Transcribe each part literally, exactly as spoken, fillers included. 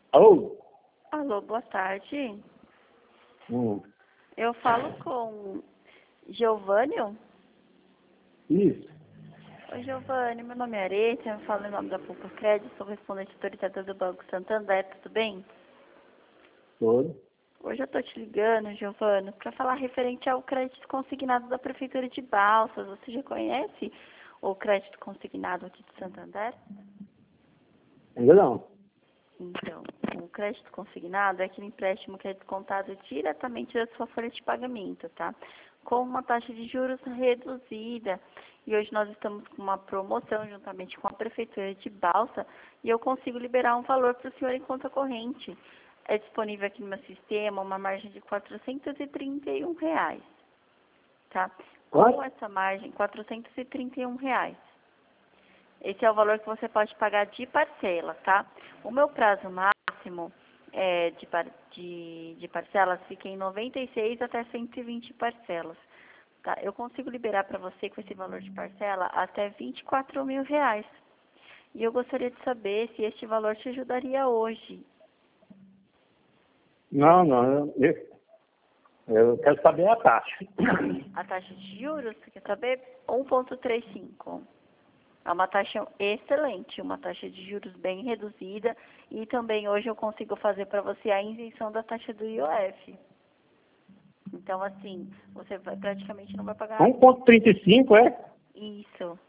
Alô? Alô, boa tarde. Hum. Eu falo com Giovânio? Isso. Oi, Giovânio, meu nome é Areta, eu falo em nome da Poupa Crédito, sou respondente autorizada do Banco Santander, tudo bem? Todo. Hoje eu tô te ligando, Giovânio, para falar referente ao crédito consignado da Prefeitura de Balsas. Você já conhece o crédito consignado aqui de Santander? Ainda não. Então, o crédito consignado é aquele empréstimo que é descontado diretamente da sua folha de pagamento, tá? Com uma taxa de juros reduzida. E hoje nós estamos com uma promoção juntamente com a Prefeitura de Balsa e eu consigo liberar um valor para o senhor em conta corrente. É disponível aqui no meu sistema uma margem de quatrocentos e trinta e um reais, tá? Com Quanto? essa margem, quatrocentos e trinta e um reais. Esse é o valor que você pode pagar de parcela, tá? O meu prazo máximo é, de, par, de, de parcelas fica em noventa e seis até cento e vinte parcelas. Tá? Eu consigo liberar para você com esse valor de parcela até vinte e quatro mil reais. E eu gostaria de saber se este valor te ajudaria hoje. Não, não. Eu, eu quero saber a taxa. A taxa de juros, você quer saber? um vírgula trinta e cinco. É uma taxa excelente, uma taxa de juros bem reduzida e também hoje eu consigo fazer para você a isenção da taxa do I O F. Então, assim, você vai, praticamente não vai pagar um vírgula trinta e cinco, é? isso.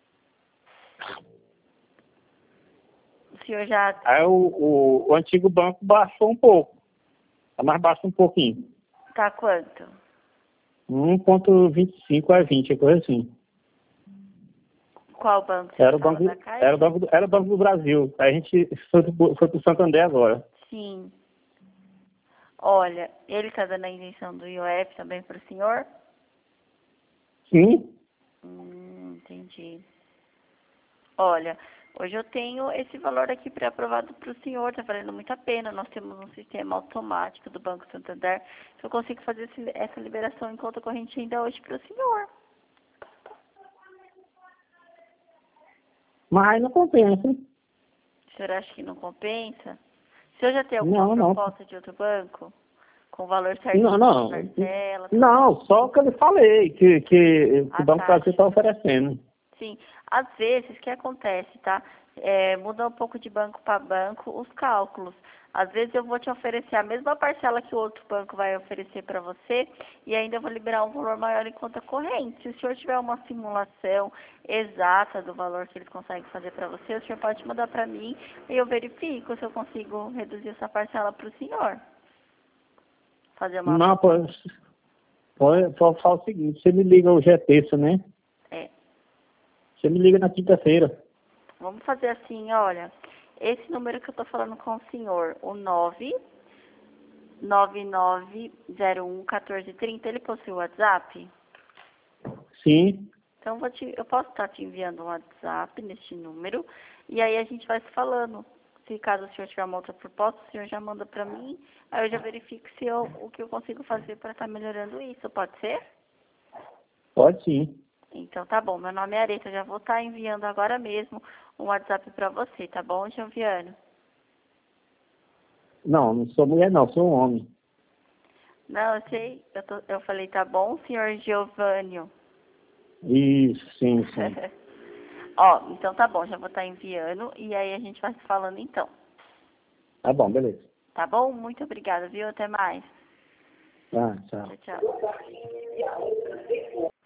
O senhor já... Aí o, o, o antigo banco baixou um pouco. Tá mais baixo um pouquinho. Tá quanto? um vírgula vinte e cinco a vinte, é coisa assim. Qual banco você Era o fala? banco, Da era o Caixa? banco, do- era o banco do Brasil. A gente foi pro, foi pro Santander agora. Sim. Olha, ele tá dando a isenção do I O F também para o senhor? Sim. Hum, entendi. Olha, hoje eu tenho esse valor aqui pré-aprovado para o senhor, está valendo muito a pena. Nós temos um sistema automático do Banco Santander, que eu consigo fazer esse, essa liberação em conta corrente ainda hoje para o senhor. Mas aí não compensa. O senhor acha que não compensa? O senhor já tem alguma Não, não. proposta de outro banco? Com valor Não, certinho de não. parcela? Tudo? Não, só o que eu lhe falei, que, que, que o A Banco Brasil está taxa. oferecendo. Sim, às vezes, o que acontece, tá? É, muda um pouco de banco para banco os cálculos. Às vezes eu vou te oferecer a mesma parcela que o outro banco vai oferecer para você e ainda eu vou liberar um valor maior em conta corrente. Se o senhor tiver uma simulação exata do valor que eles conseguem fazer para você, o senhor pode mandar para mim e eu verifico se eu consigo reduzir essa parcela para o senhor. Fazer uma Não, pode, proposta. pode, pode falar o seguinte, você me liga hoje é terça, né? É. Você me liga na quinta-feira. Vamos fazer assim, olha. Esse número que eu tô falando com o senhor, o nove nove nove zero um um quatro três zero, ele possui o WhatsApp? Sim, Então vou te, eu posso estar te enviando um WhatsApp neste número e aí a gente vai se falando. Se caso o senhor tiver uma outra proposta, o senhor já manda pra mim, aí eu já verifico se eu, o que eu consigo fazer para estar melhorando isso, pode ser? pode sim. Então tá bom, meu nome é Areta, eu já vou estar enviando agora mesmo um WhatsApp para você, tá bom, Joviano? Não, não sou mulher não, sou um homem. Não, eu sei, eu, tô, eu falei, tá bom, senhor Giovânio? Isso, sim, sim. Ó, então tá bom, já vou estar enviando e aí a gente vai se falando então. Tá bom, beleza. Tá bom? Muito obrigada, viu? Até mais. Tá, tchau. Tchau, tchau.